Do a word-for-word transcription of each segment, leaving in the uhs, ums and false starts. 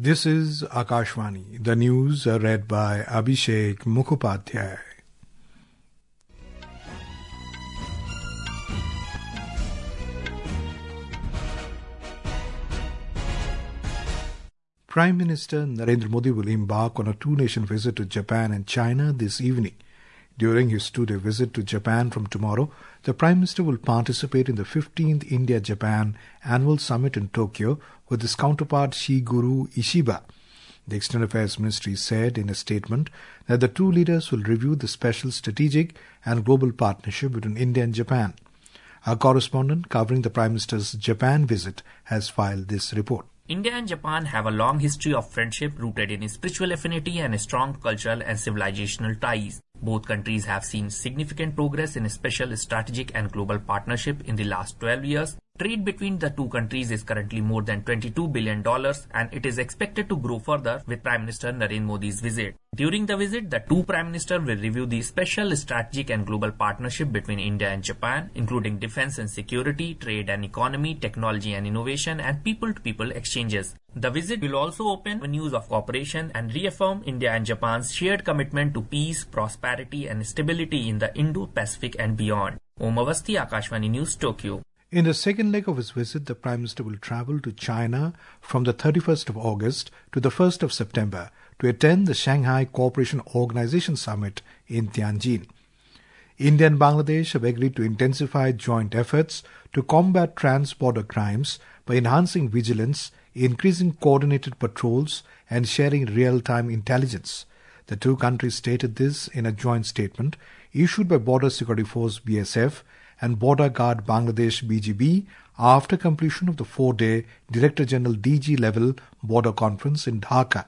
This is Akashvani. The news are read by Abhishek Mukhopadhyay. Prime Minister Narendra Modi will embark on a two-nation visit to Japan and China this evening. During his two-day visit to Japan from tomorrow, the Prime Minister will participate in the fifteenth India-Japan Annual Summit in Tokyo with his counterpart Shigeru Ishiba. The External Affairs Ministry said in a statement that the two leaders will review the special strategic and global partnership between India and Japan. Our correspondent covering the Prime Minister's Japan visit has filed this report. India and Japan have a long history of friendship rooted in spiritual affinity and strong cultural and civilizational ties. Both countries have seen significant progress in special strategic and global partnership in the last twelve years. Trade between the two countries is currently more than twenty-two billion dollars and it is expected to grow further with Prime Minister Narendra Modi's visit. During the visit, the two Prime Ministers will review the special strategic and global partnership between India and Japan, including defense and security, trade and economy, technology and innovation, and people-to-people exchanges. The visit will also open avenues of cooperation and reaffirm India and Japan's shared commitment to peace, prosperity and stability in the Indo-Pacific and beyond. Om Avasthi, Akashvani News, Tokyo. In the second leg of his visit, the Prime Minister will travel to China from the thirty-first of August to the first of September to attend the Shanghai Cooperation Organization Summit in Tianjin. India and Bangladesh have agreed to intensify joint efforts to combat trans-border crimes by enhancing vigilance, increasing coordinated patrols and sharing real-time intelligence. The two countries stated this in a joint statement issued by Border Security Force B S F and Border Guard Bangladesh B G B after completion of the four-day Director General D G level border conference in Dhaka.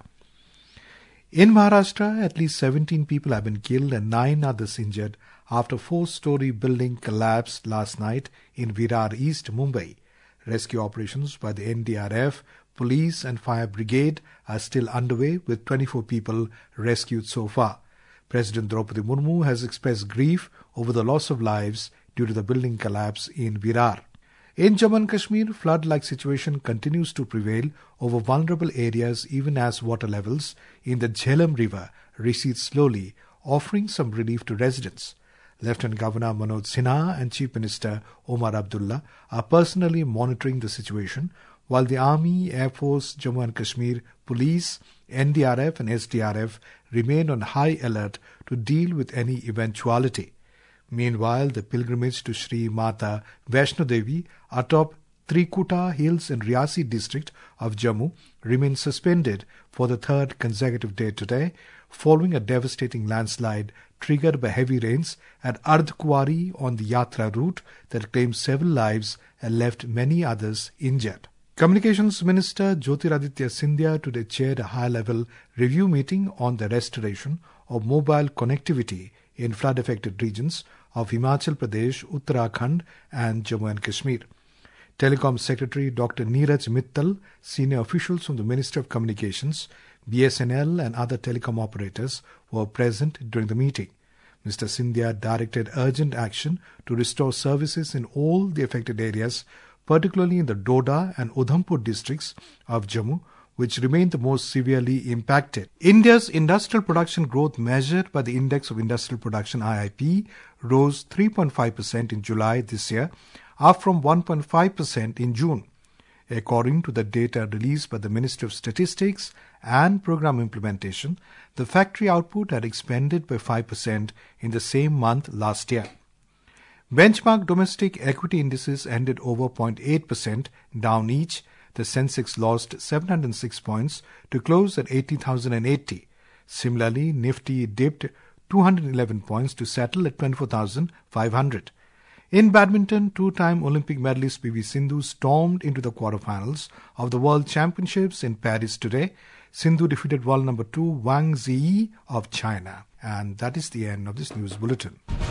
In Maharashtra, at least seventeen people have been killed and nine others injured after a four-story building collapsed last night in Virar East, Mumbai. Rescue operations by the N D R F, police and fire brigade are still underway with twenty-four people rescued so far. President Draupadi Murmu has expressed grief over the loss of lives due to the building collapse in Virar. In Jammu and Kashmir, flood-like situation continues to prevail over vulnerable areas even as water levels in the Jhelum River recede slowly, offering some relief to residents. Lieutenant Governor Manoj Sinha and Chief Minister Omar Abdullah are personally monitoring the situation, while the Army, Air Force, Jammu and Kashmir, Police, N D R F and S D R F remain on high alert to deal with any eventuality. Meanwhile, the pilgrimage to Sri Mata Vaishno Devi atop Trikuta Hills in Riyasi district of Jammu remains suspended for the third consecutive day today, following a devastating landslide triggered by heavy rains at Ardhkuwari on the Yatra route that claimed several lives and left many others injured. Communications Minister Jyotiraditya Scindia today chaired a high-level review meeting on the restoration of mobile connectivity in flood-affected regions of Himachal Pradesh, Uttarakhand and Jammu and Kashmir. Telecom Secretary Doctor Neeraj Mittal, senior officials from the Ministry of Communications, B S N L and other telecom operators were present during the meeting. Mister Scindia directed urgent action to restore services in all the affected areas, particularly in the Doda and Udhampur districts of Jammu, which remain the most severely impacted. India's industrial production growth measured by the Index of Industrial Production I I P rose three point five percent in July this year, up from one point five percent in June. According to the data released by the Ministry of Statistics and Program Implementation, the factory output had expanded by five percent in the same month last year. Benchmark domestic equity indices ended over zero point eight percent down each. The Sensex lost seven hundred six points to close at eighty thousand eighty. Similarly, Nifty dipped two hundred eleven points to settle at twenty-four thousand five hundred. In badminton, two-time Olympic medalist P V Sindhu stormed into the quarterfinals of the World Championships in Paris today. Sindhu defeated world number two Wang Ziyi of China. And that is the end of this news bulletin.